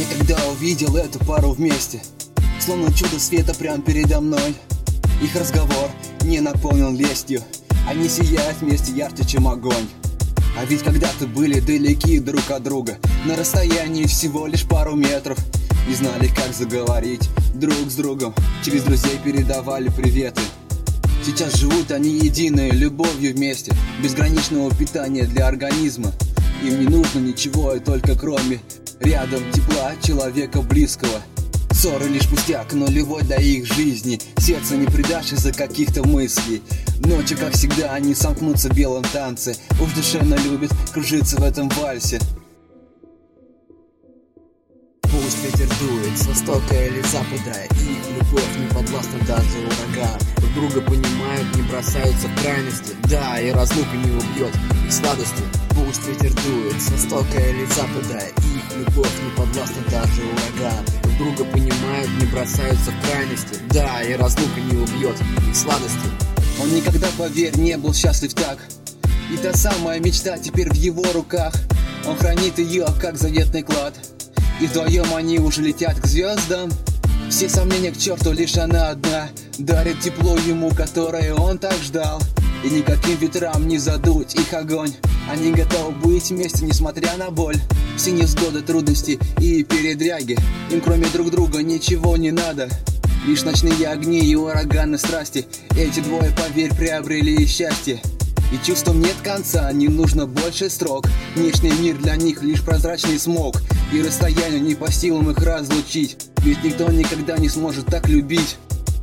когда увидел эту пару вместе, словно чудо света прямо передо мной. Их разговор не наполнен лестью, они сияют вместе ярче, чем огонь. А ведь когда-то были далеки друг от друга, на расстоянии всего лишь пару метров, и знали, как заговорить друг с другом, через друзей передавали приветы. Сейчас живут они единой любовью вместе, безграничного питания для организма. Им не нужно ничего, и только кроме рядом тепла человека близкого. Ссоры лишь пустяк, нулевой для их жизни. Сердце не предашь из-за каких-то мыслей. Ночью, как всегда, они сомкнутся в белом танце. Уж душевно любят кружиться в этом вальсе. Пусть ветер дует с востока или запада, их любовь не подвластна даже ураган. Друг друга понимают, не бросаются в крайности, да, и разлука не убьет их сладости. Пусть ветер дует с востока или запада, их любовь не подвластна даже ураган. Друг друга понимают, не бросаются в крайности, да, и разлука не убьет их сладости. Он никогда, поверь, не был счастлив так, и та самая мечта теперь в его руках. Он хранит ее, как заветный клад, и вдвоем они уже летят к звездам. Все сомнения к черту, лишь она одна дарит тепло ему, которое он так ждал. И никаким ветрам не задуть их огонь. Они готовы быть вместе, несмотря на боль, все невзгоды, трудности и передряги. Им кроме друг друга ничего не надо, лишь ночные огни и ураганы страсти. Эти двое, поверь, приобрели счастье, и чувствам нет конца, не нужно больше строк. Внешний мир для них лишь прозрачный смог, и расстоянию не по силам их разлучить, ведь никто никогда не сможет так любить.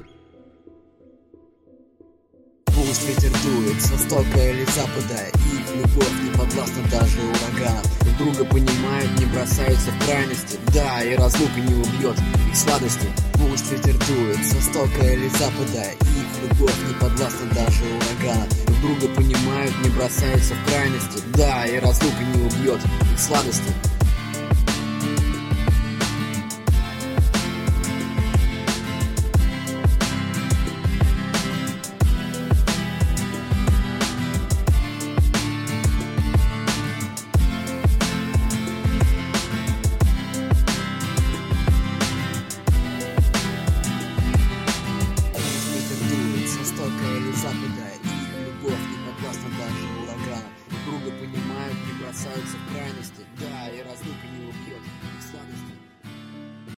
Пусть ветер дует с востока или запада, их любовь не подвластна даже ураган. Друг друга понимают, не бросаются в крайности, да, и разлука не убьет их сладости. Пусть ветер дует с востока или запада, их любовь не подвластна даже ураган. Друг друга понимают, не бросаются в крайности, да, и разлука не убьет их сладости.